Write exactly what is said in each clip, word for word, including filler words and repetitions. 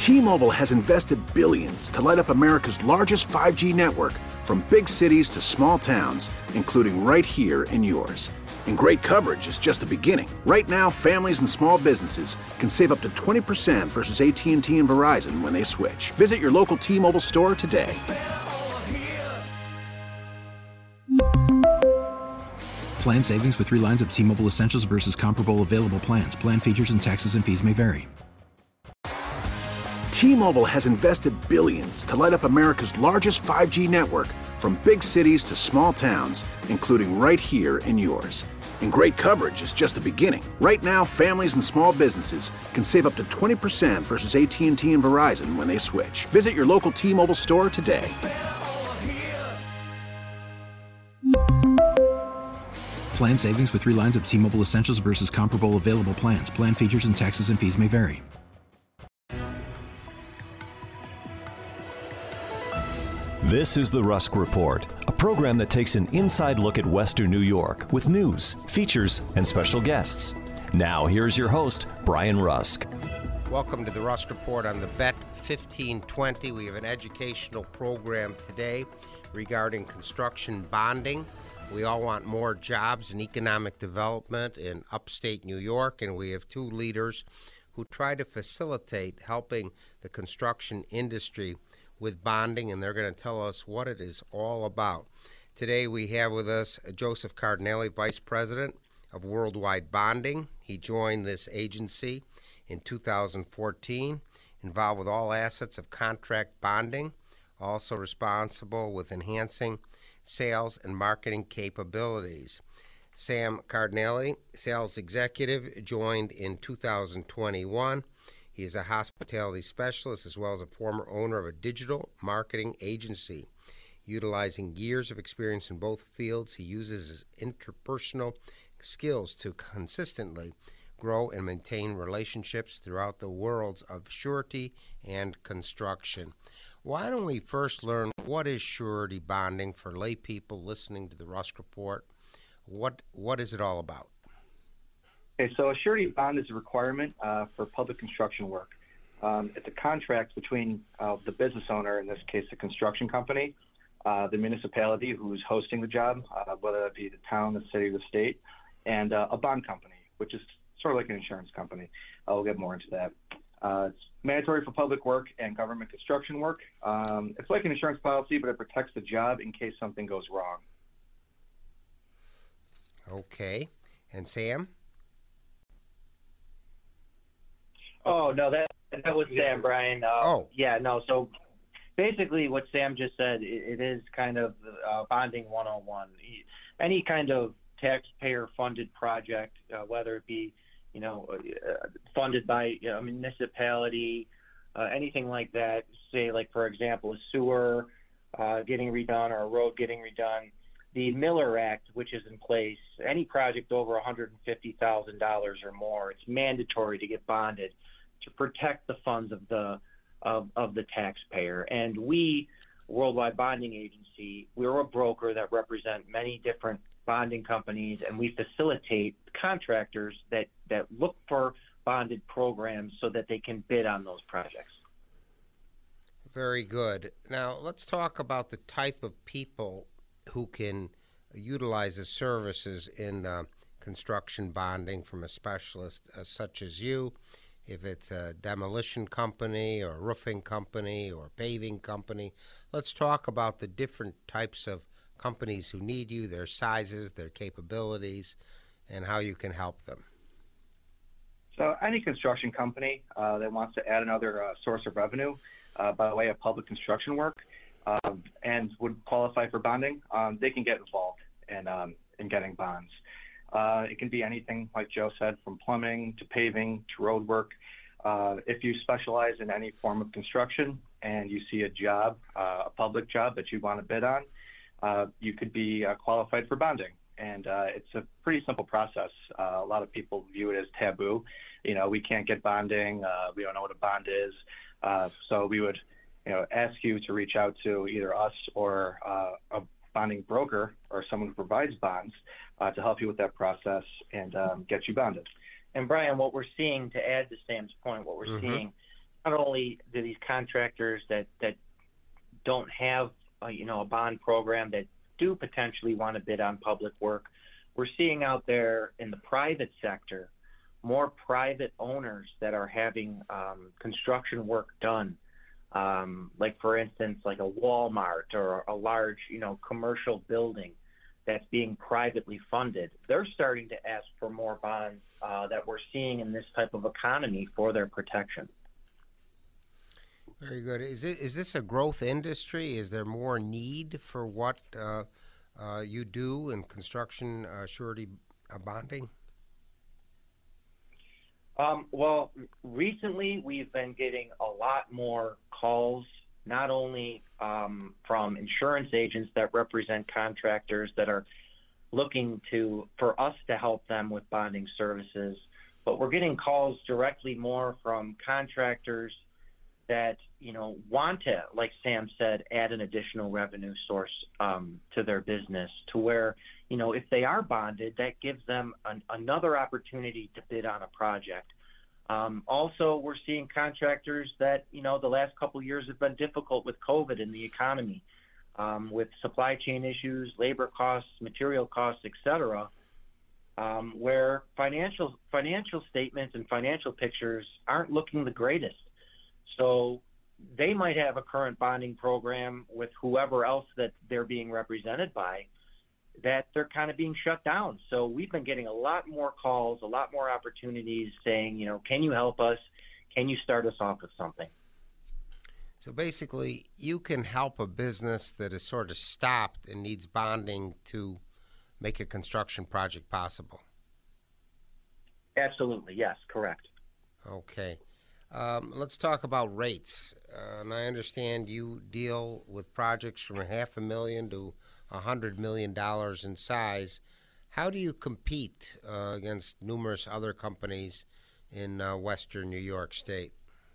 T-Mobile has invested billions to light up America's largest five G network, from big cities to small towns, including right here in yours. And great coverage is just the beginning. Right now, families and small businesses can save up to twenty percent versus A T and T and Verizon when they switch. Visit your local T-Mobile store today. Plan savings with three lines of T-Mobile Essentials versus comparable available plans. Plan features and taxes and fees may vary. T-Mobile has invested billions to light up America's largest five G network, from big cities to small towns, including right here in yours. And great coverage is just the beginning. Right now, families and small businesses can save up to twenty percent versus A T and T and Verizon when they switch. Visit your local T-Mobile store today. Plan savings with three lines of T-Mobile Essentials versus comparable available plans. Plan features and taxes and fees may vary. This is the Rusk Report, a program that takes an inside look at Western New York with news, features, and special guests. Now, here's your host, Brian Rusk. Welcome to the Rusk Report on the Bet fifteen twenty. We have an educational program today regarding construction bonding. We all want more jobs and economic development in upstate New York, and we have two leaders who try to facilitate helping the construction industry with bonding, and they're going to tell us what it is all about. Today we have with us Joseph Cardinale, Vice President of Worldwide Bonding. He joined this agency in two thousand fourteen, involved with all assets of contract bonding, also responsible with enhancing sales and marketing capabilities. Sam Cardinale, Sales Executive, joined in two thousand twenty-one. He is a hospitality specialist as well as a former owner of a digital marketing agency. Utilizing years of experience in both fields, he uses his interpersonal skills to consistently grow and maintain relationships throughout the worlds of surety and construction. Why don't we first learn what is surety bonding for lay people listening to the Rusk Report? What what is it all about? Okay, so a surety bond is a requirement uh, for public construction work. Um, it's a contract between uh, the business owner, in this case the construction company, uh, the municipality who's hosting the job, uh, whether that be the town, the city, the state, and uh, a bond company, which is sort of like an insurance company. Uh, we'll get more into that. Uh, it's mandatory for public work and government construction work. Um, it's like an insurance policy, but it protects the job in case something goes wrong. Okay. And Sam? Oh, no, that that was Sam, Brian. Uh, oh. Yeah, no, so basically what Sam just said, it, it is kind of uh, bonding one oh one. Any kind of taxpayer-funded project, uh, whether it be, you know, uh, funded by you know, a municipality, uh, anything like that, say, like, for example, a sewer uh, getting redone or a road getting redone, the Miller Act, which is in place, any project over one hundred fifty thousand dollars or more, it's mandatory to get bonded to protect the funds of the of, of the taxpayer. And we, Worldwide Bonding Agency, we're a broker that represent many different bonding companies, and we facilitate contractors that, that look for bonded programs so that they can bid on those projects. Very good. Now, let's talk about the type of people who can utilize the services in uh, construction bonding from a specialist uh, such as you. If it's a demolition company or a roofing company or a paving company, let's talk about the different types of companies who need you, their sizes, their capabilities, and how you can help them. So any construction company uh, that wants to add another uh, source of revenue uh, by way of public construction work um, and would qualify for bonding, um, they can get involved in, um, in getting bonds. Uh, it can be anything, like Joe said, from plumbing to paving to road work. Uh, if you specialize in any form of construction and you see a job, uh, a public job that you want to bid on, uh, you could be uh, qualified for bonding. And uh, it's a pretty simple process. Uh, a lot of people view it as taboo. You know, we can't get bonding. Uh, we don't know what a bond is. Uh, so we would, you know, ask you to reach out to either us or uh, a bonding broker or someone who provides bonds uh, to help you with that process and um, get you bonded. And Brian, what we're seeing, to add to Sam's point, what we're mm-hmm. seeing not only do these contractors that, that don't have, a, you know, a bond program that do potentially want to bid on public work, we're seeing out there in the private sector more private owners that are having um, construction work done. Um, like for instance, like a Walmart or a large, you know, commercial building that's being privately funded. They're starting to ask for more bonds uh, that we're seeing in this type of economy for their protection. Very good. Is it is this a growth industry? Is there more need for what uh, uh, you do in construction uh, surety uh, bonding? Um, well, recently we've been getting a lot more calls, not only um, from insurance agents that represent contractors that are looking to for us to help them with bonding services, but we're getting calls directly more from contractors that, you know, want to, like Sam said, add an additional revenue source um, to their business, to where, you know, if they are bonded, that gives them an, another opportunity to bid on a project. Um, also, we're seeing contractors that, you know, the last couple of years have been difficult with COVID in the economy, um, with supply chain issues, labor costs, material costs, et cetera, um, where financial financial statements and financial pictures aren't looking the greatest. So they might have a current bonding program with whoever else that they're being represented by, that they're kind of being shut down. So we've been getting a lot more calls, a lot more opportunities saying, you know, can you help us? Can you start us off with something? So basically, you can help a business that is sort of stopped and needs bonding to make a construction project possible. Absolutely, yes, correct. Okay. Um, let's talk about rates. Uh, and I understand you deal with projects from a half a million to a hundred million dollars in size. How do you compete uh, against numerous other companies in uh, Western New York State?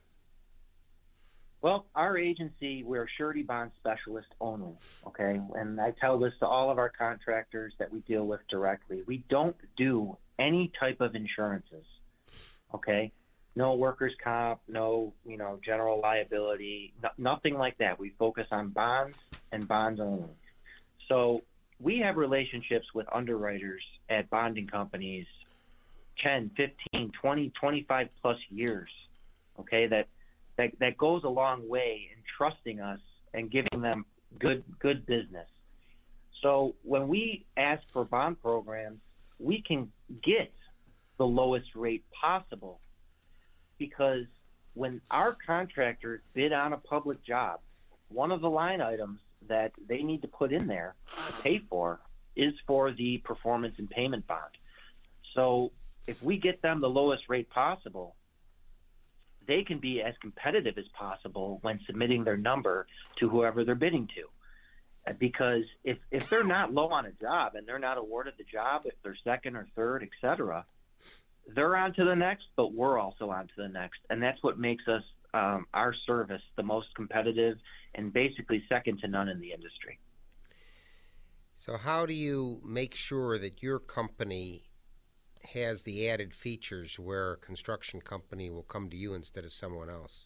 Well, our agency, we're a surety bond specialist only, okay? And I tell this to all of our contractors that we deal with directly. We don't do any type of insurances, okay? No workers' comp, no, you know, general liability, no, nothing like that. We focus on bonds and bonds only. So we have relationships with underwriters at bonding companies ten, fifteen, twenty, twenty-five plus years, okay, that, that, that goes a long way in trusting us and giving them good, good business. So when we ask for bond programs, we can get the lowest rate possible, because when our contractors bid on a public job, one of the line items that they need to put in there to pay for is for the performance and payment bond. So if we get them the lowest rate possible, they can be as competitive as possible when submitting their number to whoever they're bidding to. Because if, if they're not low on a job and they're not awarded the job, if they're second or third, et cetera, they're on to the next, but we're also on to the next. And that's what makes us, um, our service, the most competitive and basically second to none in the industry. So how do you make sure that your company has the added features where a construction company will come to you instead of someone else?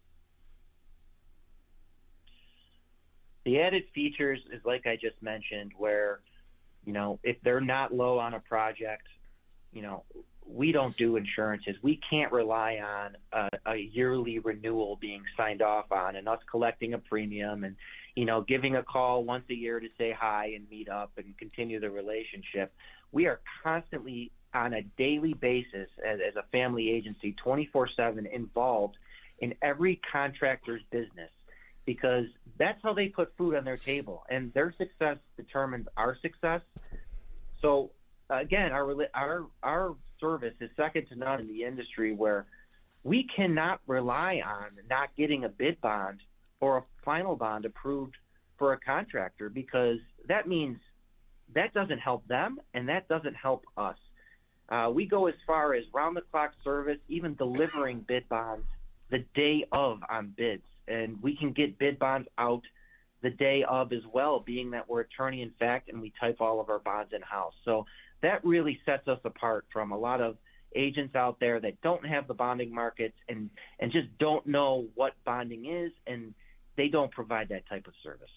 The added features is like I just mentioned, where, you know, if they're not low on a project, you know, we don't do insurances. We can't rely on a, a yearly renewal being signed off on and us collecting a premium and, you know, giving a call once a year to say hi and meet up and continue the relationship. We are constantly on a daily basis as, as a family agency, twenty-four seven involved in every contractor's business, because that's how they put food on their table, and their success determines our success. So again, our our our service is second to none in the industry, where we cannot rely on not getting a bid bond or a final bond approved for a contractor, because that means that doesn't help them and that doesn't help us. Uh, we go as far as round-the-clock service, even delivering bid bonds the day of on bids, and we can get bid bonds out the day of as well, being that we're attorney in fact and we type all of our bonds in-house. So that really sets us apart from a lot of agents out there that don't have the bonding markets and, and just don't know what bonding is, and they don't provide that type of service.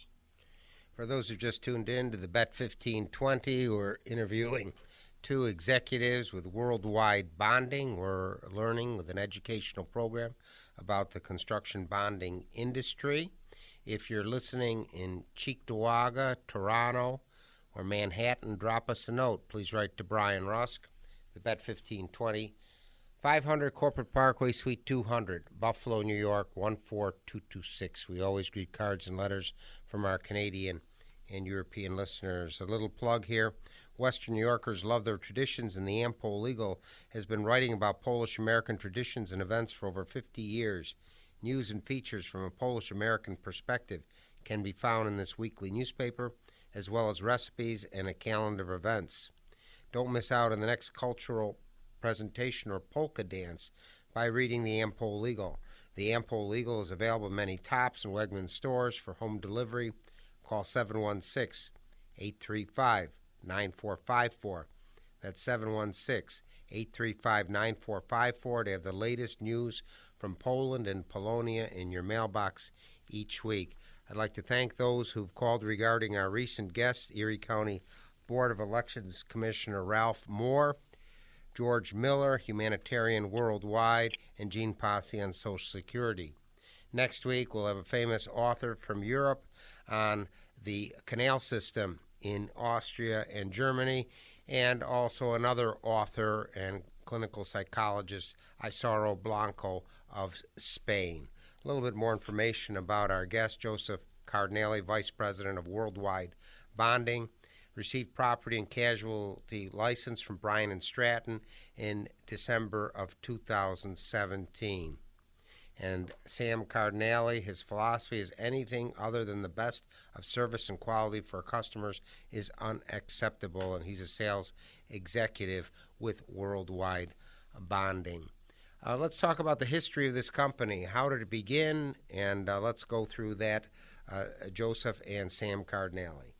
For those who just tuned in to the Bet fifteen twenty, we're interviewing two executives with Worldwide Bonding. We're learning with an educational program about the construction bonding industry. If you're listening in Cheektowaga, Toronto, or Manhattan, drop us a note. Please write to Brian Rusk, the Bet fifteen twenty, five hundred Corporate Parkway, Suite two hundred, Buffalo, New York, one four two two six. We always greet cards and letters from our Canadian and European listeners. A little plug here. Western New Yorkers love their traditions, and the Ampo Legal has been writing about Polish-American traditions and events for over fifty years. News and features from a Polish-American perspective can be found in this weekly newspaper, as well as recipes and a calendar of events. Don't miss out on the next cultural presentation or polka dance by reading the Ampo Legal. The Ampo Legal is available in many Tops and Wegmans stores. For home delivery, call seven one six, eight three five, nine four five four. That's seven one six, eight three five, nine four five four. They have the latest news from Poland and Polonia in your mailbox each week. I'd like to thank those who've called regarding our recent guest, Erie County Board of Elections Commissioner Ralph Moore, George Miller, Humanitarian Worldwide, and Gene Posse on Social Security. Next week, we'll have a famous author from Europe on the canal system in Austria and Germany, and also another author and clinical psychologist, Isaro Blanco of Spain. A little bit more information about our guest, Joseph Cardinale, Vice President of Worldwide Bonding, received property and casualty license from Bryan and Stratton in December of two thousand seventeen. And Sam Cardinale, his philosophy is anything other than the best of service and quality for customers is unacceptable, and he's a sales executive with Worldwide Bonding. Uh, let's talk about the history of this company. How did it begin? And uh, let's go through that, uh, Joseph and Sam Cardinale.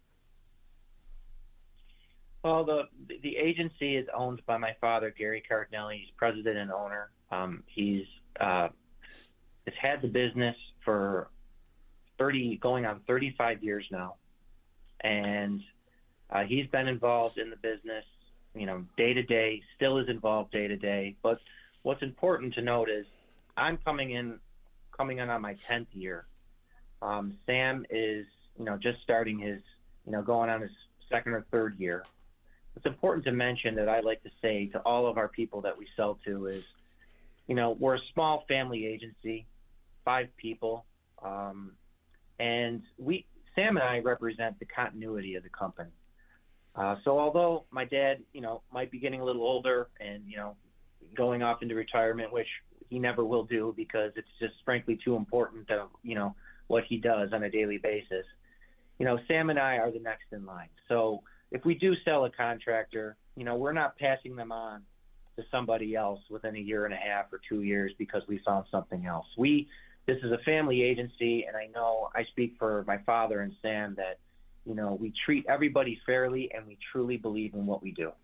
Well, the the agency is owned by my father, Gary Cardinale. He's president and owner. Um, he's uh, has had the business for thirty, going on thirty-five years now, and uh, he's been involved in the business, you know, day to day. Still is involved day to day. But what's important to note is I'm coming in, coming in on my tenth year. Um, Sam is, you know, just starting his, you know, going on his second or third year. It's important to mention that I like to say to all of our people that we sell to is, you know, we're a small family agency, five people, um, and we, Sam and I represent the continuity of the company. Uh, so although my dad, you know, might be getting a little older and, you know, going off into retirement, which he never will do because it's just frankly too important to, you know, what he does on a daily basis. You know, Sam and I are the next in line. So if we do sell a contractor, you know, we're not passing them on to somebody else within a year and a half or two years because we found something else. We, this is a family agency, and I know I speak for my father and Sam that, you know, we treat everybody fairly and we truly believe in what we do.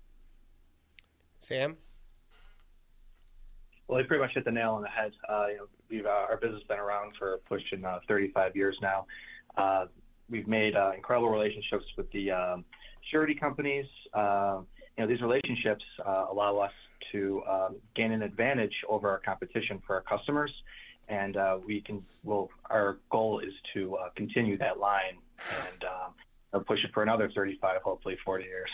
Sam? Well, you pretty much hit the nail on the head. Uh, you know, we've, uh, our business has been around for pushing uh, thirty-five years now. Uh, we've made uh, incredible relationships with the um, surety companies. Uh, you know, these relationships uh, allow us to um, gain an advantage over our competition for our customers, and uh, we can. Well, our goal is to uh, continue that line and um, push it for another thirty-five, hopefully forty years.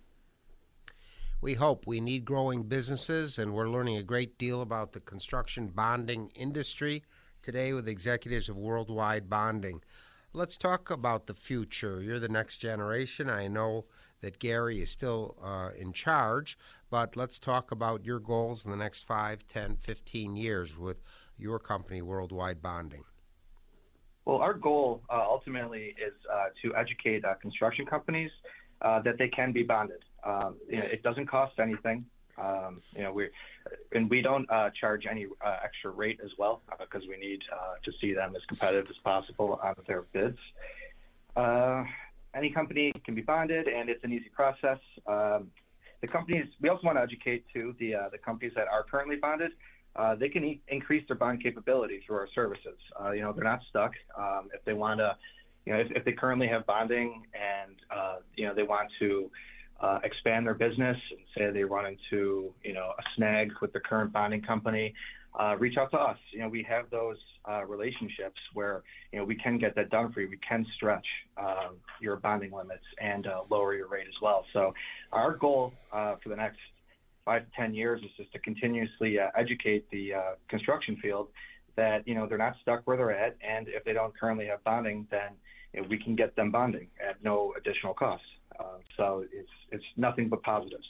We hope. We need growing businesses, and we're learning a great deal about the construction bonding industry today with executives of Worldwide Bonding. Let's talk about the future. You're the next generation. I know that Gary is still uh, in charge, but let's talk about your goals in the next five, ten, fifteen years with your company, Worldwide Bonding. Well, our goal uh, ultimately is uh, to educate uh, construction companies uh, that they can be bonded. Um, you know, it doesn't cost anything. Um, you know, we and we don't uh, charge any uh, extra rate as well because uh, we need uh, to see them as competitive as possible on their bids. Uh, any company can be bonded, and it's an easy process. Um, the companies, we also want to educate too the uh, the companies that are currently bonded. Uh, they can e- increase their bond capability through our services. Uh, you know, they're not stuck. Um, if they want to, you know, if, if they currently have bonding and uh, you know they want to uh, expand their business and say they run into you know a snag with the current bonding company, uh, reach out to us. You know, we have those uh, relationships where you know we can get that done for you. We can stretch uh, your bonding limits and uh, lower your rate as well. So our goal uh, for the next five to ten years is just to continuously uh, educate the uh, construction field that you know they're not stuck where they're at, and if they don't currently have bonding, then you know, we can get them bonding at no additional cost. Uh, so it's it's nothing but positives.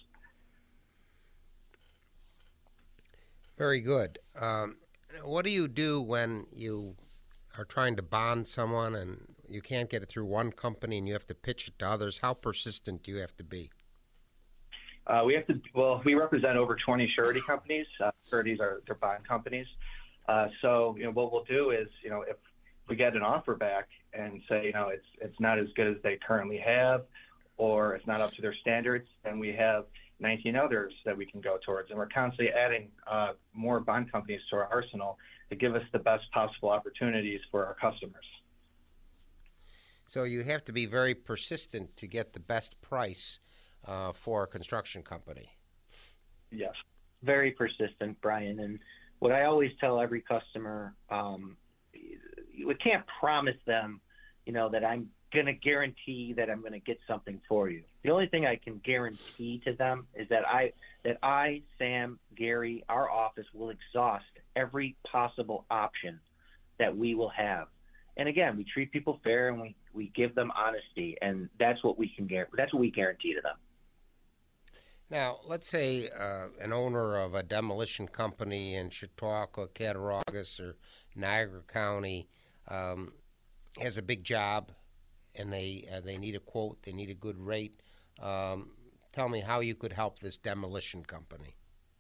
Very good. Um, what do you do when you are trying to bond someone and you can't get it through one company and you have to pitch it to others? How persistent do you have to be? Uh, we have to, well, we represent over twenty surety companies. Uh, sureties are their bond companies. Uh, so, you know, what we'll do is, you know, if we get an offer back and say, you know, it's it's not as good as they currently have, or it's not up to their standards, then we have nineteen others that we can go towards. And we're constantly adding uh, more bond companies to our arsenal to give us the best possible opportunities for our customers. So you have to be very persistent to get the best price uh, for a construction company. Yes. Very persistent, Brian. And what I always tell every customer, um, we can't promise them, you know, that I'm going to guarantee that I'm going to get something for you. The only thing I can guarantee to them is that I, that I, Sam, Gary, our office will exhaust every possible option that we will have. And again, we treat people fair and we, we give them honesty, and that's what we can guarantee. That's what we guarantee to them. Now, let's say uh, an owner of a demolition company in Chautauqua, Cattaraugus, or Niagara County um, has a big job, and they uh, they need a quote, they need a good rate. Um, tell me how you could help this demolition company.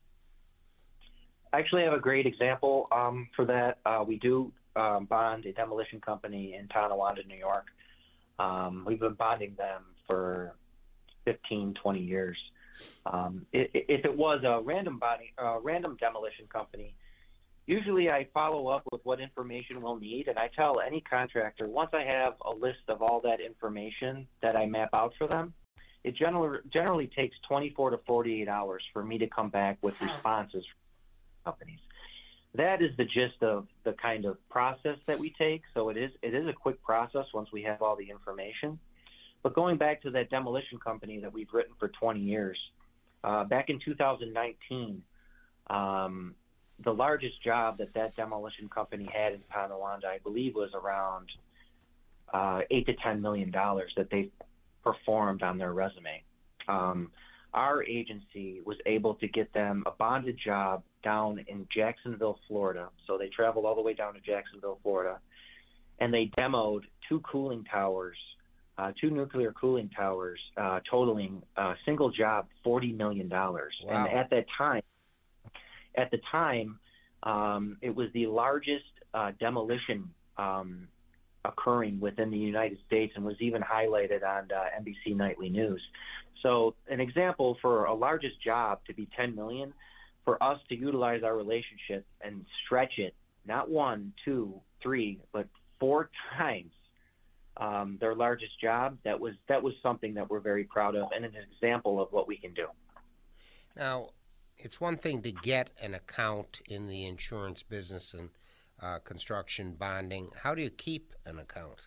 I actually have a great example um, for that. Uh, we do um, bond a demolition company in Tonawanda, New York. Um, we've been bonding them for fifteen, twenty years. Um, if, if it was a random body, uh, random demolition company, usually I follow up with what information we'll need, and I tell any contractor, once I have a list of all that information that I map out for them, it generally generally takes twenty-four to forty-eight hours for me to come back with responses from companies. That is the gist of the kind of process that we take. So it is it is a quick process once we have all the information. But going back to that demolition company that we've written for twenty years, uh, back in two thousand nineteen, um, the largest job that that demolition company had in Tonawanda, I believe, was around uh, eight to ten million dollars that they performed on their resume. Um, our agency was able to get them a bonded job down in Jacksonville, Florida. So they traveled all the way down to Jacksonville, Florida, and they demoed two cooling towers. Uh, two nuclear cooling towers, uh, totaling a uh, single job forty million dollars. Wow. And at that time, at the time, um, it was the largest uh, demolition um, occurring within the United States, and was even highlighted on uh, N B C Nightly News. So, an example for a largest job to be ten million dollars, for us to utilize our relationship and stretch it, not one, two, three, but four times. Um, their largest job, that was that was something that we're very proud of, and an example of what we can do. Now, it's one thing to get an account in the insurance business and uh, construction bonding. How do you keep an account?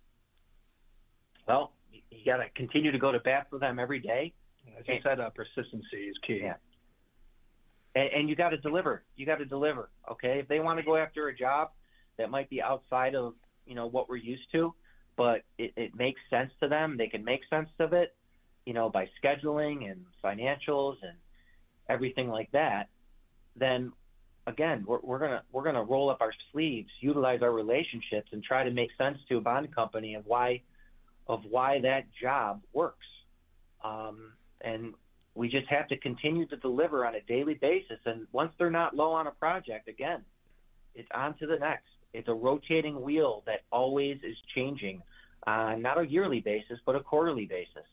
Well, you got to continue to go to bat for them every day. As you said, uh, persistency is key. Yeah. And, and you got to deliver. You got to deliver. Okay, if they want to go after a job that might be outside of you know what we're used to, but it, it makes sense to them, they can make sense of it, you know, by scheduling and financials and everything like that, then again, we're, we're gonna we're gonna roll up our sleeves, utilize our relationships, and try to make sense to a bond company of why of why that job works. Um, and we just have to continue to deliver on a daily basis. And once they're not low on a project, again, it's on to the next. It's a rotating wheel that always is changing on not a yearly basis, but a quarterly basis.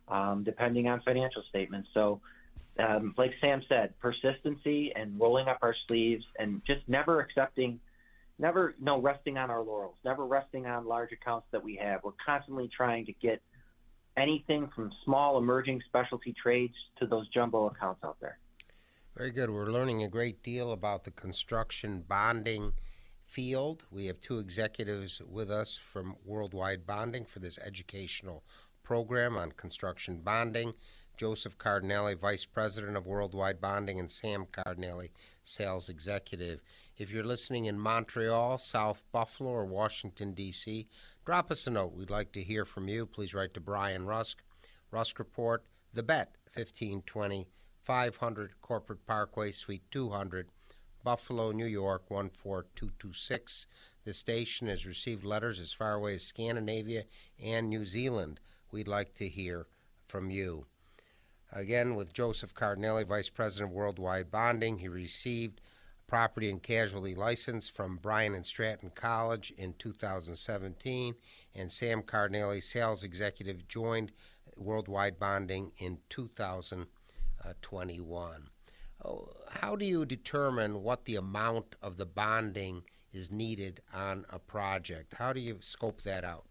um, depending on financial statements. So, um, like Sam said, persistency and rolling up our sleeves and just never accepting, never, no, resting on our laurels, never resting on large accounts that we have. We're constantly trying to get anything from small emerging specialty trades to those jumbo accounts out there. Very good. We're learning a great deal about the construction bonding field. We have two executives with us from Worldwide Bonding for this educational program on construction bonding. Joseph Cardinale, Vice President of Worldwide Bonding, and Sam Cardinale, Sales Executive. If you're listening in Montreal, South Buffalo, or Washington, D C, drop us a note. We'd like to hear from you. Please write to Brian Rusk, Rusk Report, The Bet, fifteen twenty, five hundred Corporate Parkway, Suite two hundred, Buffalo, New York, one four two two six. The station has received letters as far away as Scandinavia and New Zealand. We'd like to hear from you. Again, with Joseph Cardinale, Vice President of Worldwide Bonding, he received a property and casualty license from Bryan and Stratton College in two thousand seventeen, and Sam Cardinale, Sales Executive, joined Worldwide Bonding in two thousand twenty-one. Oh, how do you determine what the amount of the bonding is needed on a project? How do you scope that out?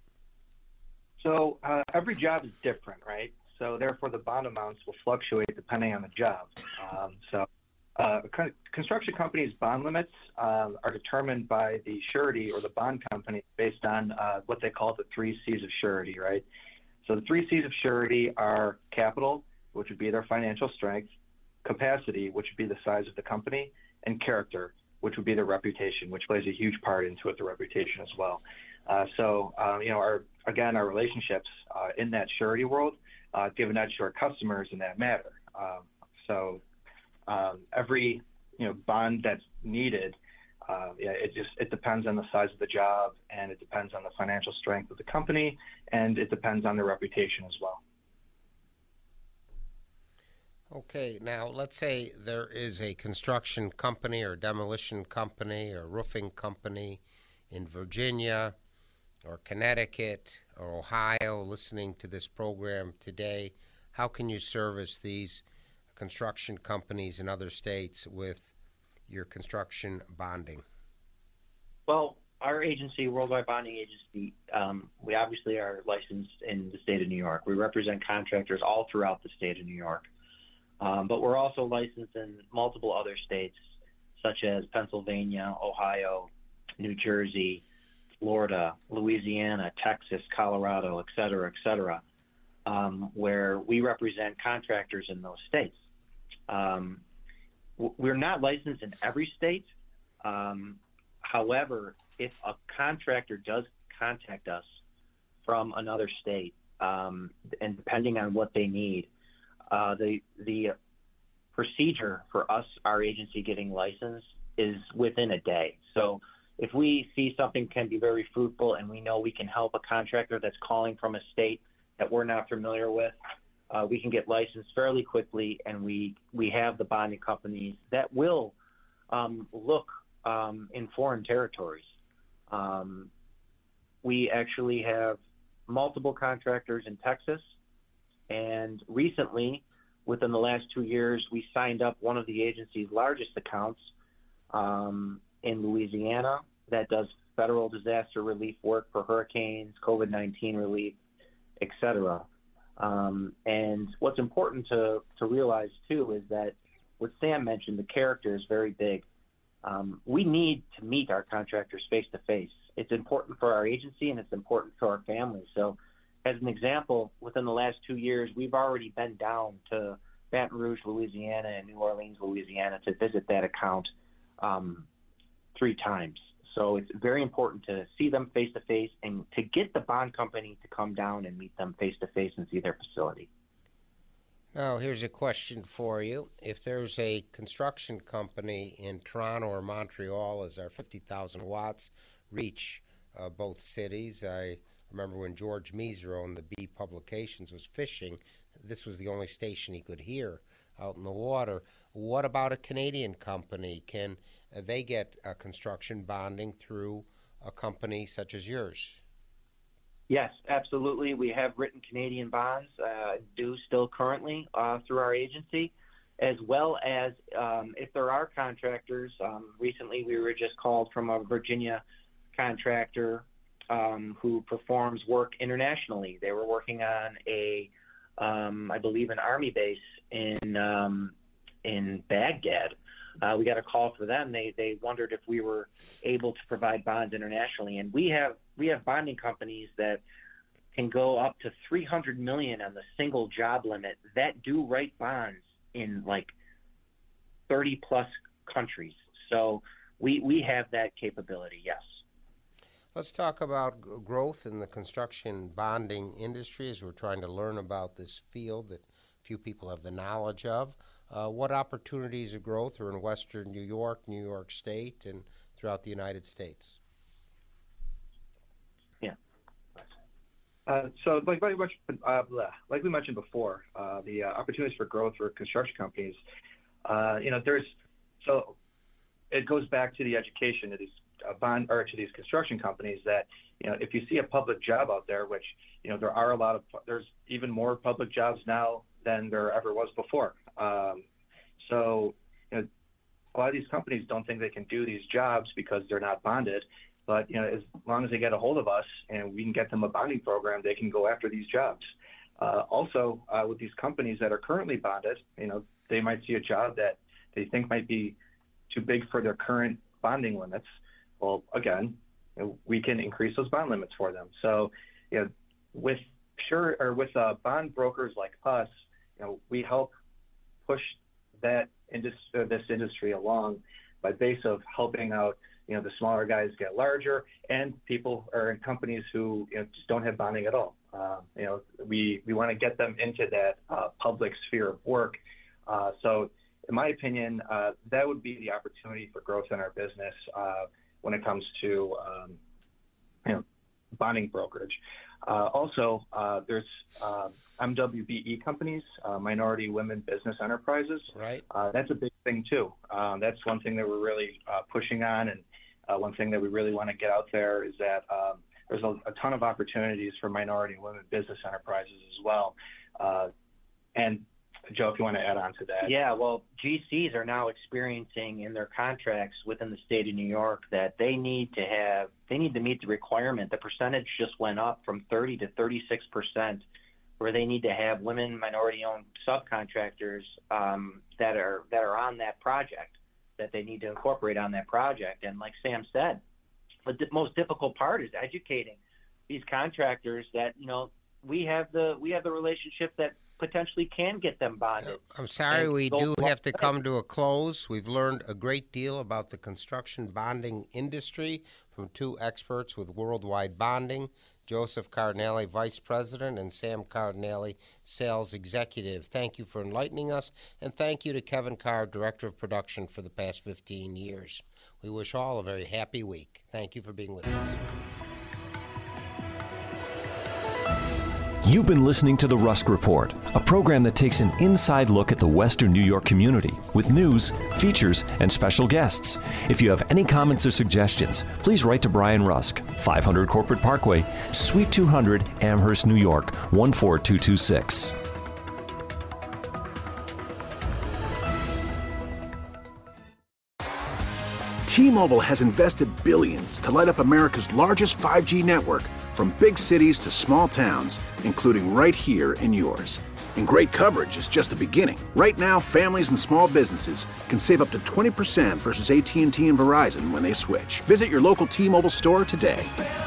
So uh, every job is different, right? So therefore, the bond amounts will fluctuate depending on the job. Um, so uh, con- construction companies' bond limits uh, are determined by the surety or the bond company based on uh, what they call the three C's of surety, right? So the three C's of surety are capital, which would be their financial strength, capacity, which would be the size of the company, and character, which would be their reputation, which plays a huge part into it, the reputation as well. Uh, so, um, you know, our again, our relationships uh, in that surety world uh, give an edge to our customers in that matter. Um, so, um, every you know bond that's needed, uh, yeah, it just it depends on the size of the job, and it depends on the financial strength of the company, and it depends on the reputation as well. Okay, now let's say there is a construction company or demolition company or roofing company in Virginia or Connecticut or Ohio listening to this program today. How can you service these construction companies in other states with your construction bonding? Well, our agency, Worldwide Bonding Agency, um, we obviously are licensed in the state of New York. We represent contractors all throughout the state of New York. Um, but we're also licensed in multiple other states, such as Pennsylvania, Ohio, New Jersey, Florida, Louisiana, Texas, Colorado, et cetera, et cetera, um, where we represent contractors in those states. Um, we're not licensed in every state. Um, however, if a contractor does contact us from another state, um, and depending on what they need, Uh, the the procedure for us, our agency getting licensed, is within a day. So if we see something can be very fruitful and we know we can help a contractor that's calling from a state that we're not familiar with, uh, we can get licensed fairly quickly, and we, we have the bonding companies that will um, look um, in foreign territories. Um, we actually have multiple contractors in Texas. And recently, within the last two years, we signed up one of the agency's largest accounts um, in Louisiana that does federal disaster relief work for hurricanes, COVID nineteen relief, et cetera. Um, and what's important to, to realize, too, is that what Sam mentioned, the character is very big. Um, we need to meet our contractors face-to-face. It's important for our agency, and it's important for our families. So, as an example, within the last two years, we've already been down to Baton Rouge, Louisiana, and New Orleans, Louisiana, to visit that account um, three times. So it's very important to see them face-to-face and to get the bond company to come down and meet them face-to-face and see their facility. Now, here's a question for you. If there's a construction company in Toronto or Montreal, as our fifty thousand watts reach uh, both cities, I remember when George Meeser owned the Bee Publications was fishing, this was the only station he could hear out in the water. What about a Canadian company? Can uh, they get uh, construction bonding through a company such as yours? Yes, absolutely. We have written Canadian bonds, uh, do still currently uh, through our agency, as well as um, if there are contractors. Um, recently, we were just called from a Virginia contractor um, who performs work internationally. They were working on a, um, I believe, an Army base in um, in Baghdad. Uh, we got a call for them. They they wondered if we were able to provide bonds internationally, and we have we have bonding companies that can go up to three hundred million on the single job limit that do write bonds in like thirty plus countries. So we we have that capability. Yes. Let's talk about g- growth in the construction bonding industry as we're trying to learn about this field that few people have the knowledge of. Uh, what opportunities of growth are in Western New York, New York State, and throughout the United States? Yeah. Uh, so, like, like, much, uh, like we mentioned before, uh, the uh, opportunities for growth for construction companies, uh, you know, there's so it goes back to the education of these uh, bond or to these construction companies that, you know, if you see a public job out there, which, you know, there are a lot of there's even more public jobs now than there ever was before. Um, so, you know, a lot of these companies don't think they can do these jobs because they're not bonded. But, you know, as long as they get a hold of us and we can get them a bonding program, they can go after these jobs. Uh, also, uh, with these companies that are currently bonded, you know, they might see a job that they think might be too big for their current bonding limits. Well, again, you know, we can increase those bond limits for them. So, you know, with sure or with uh, bond brokers like us, you know, we help push that industry, uh, this industry along by base of helping out, you know, the smaller guys get larger and people or companies who, you know, just don't have bonding at all. Uh, you know, we, we want to get them into that uh, public sphere of work. Uh, so in my opinion, uh, that would be the opportunity for growth in our business uh, when it comes to, um, you know, bonding brokerage. Uh, also, uh, there's uh, M W B E companies, uh, Minority Women Business Enterprises. Right. Uh, that's a big thing too. Um, that's one thing that we're really uh, pushing on, and uh, one thing that we really want to get out there is that um, there's a, a ton of opportunities for minority and women business enterprises as well. Uh, and Joe, if you want to add on to that. Yeah, well, G Cs are now experiencing in their contracts within the state of New York that they need to have, they need to meet the requirement. The percentage just went up from thirty to thirty-six percent, where they need to have women, minority-owned subcontractors um, that are that are on that project, that they need to incorporate on that project. And like Sam said, the di- most difficult part is educating these contractors that, you know, we have the we have the relationship that potentially can get them bonded. I'm sorry, And we go- do have to come to a close. We've learned a great deal about the construction bonding industry from two experts with worldwide bonding, Joseph Cardinale, Vice President, and Sam Cardinale, Sales Executive. Thank you for enlightening us, and thank you to Kevin Carr, Director of Production, for the past fifteen years. We wish all a very happy week. Thank you for being with us. You've been listening to The Rusk Report, a program that takes an inside look at the Western New York community with news, features, and special guests. If you have any comments or suggestions, please write to Brian Rusk, five hundred Corporate Parkway, Suite two hundred, Amherst, New York, one four two two six. T-Mobile has invested billions to light up America's largest five G network, from big cities to small towns, including right here in yours. And great coverage is just the beginning. Right now, families and small businesses can save up to twenty percent versus A T and T and Verizon when they switch. Visit your local T-Mobile store today.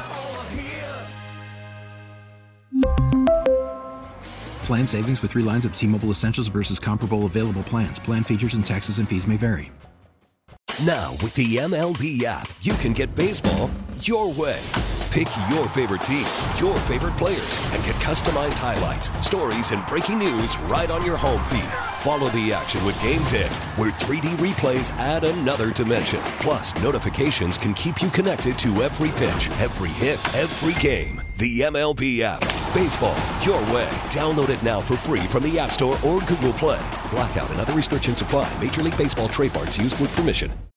Plan savings with three lines of T-Mobile Essentials versus comparable available plans. Plan features and taxes and fees may vary. Now, with the M L B app, you can get baseball your way. Pick your favorite team, your favorite players, and get customized highlights, stories, and breaking news right on your home feed. Follow the action with Game ten, where three D replays add another dimension. Plus, notifications can keep you connected to every pitch, every hit, every game. The M L B app. Baseball your way. Download it now for free from the App Store or Google Play. Blackout and other restrictions apply. Major League Baseball trademarks used with permission.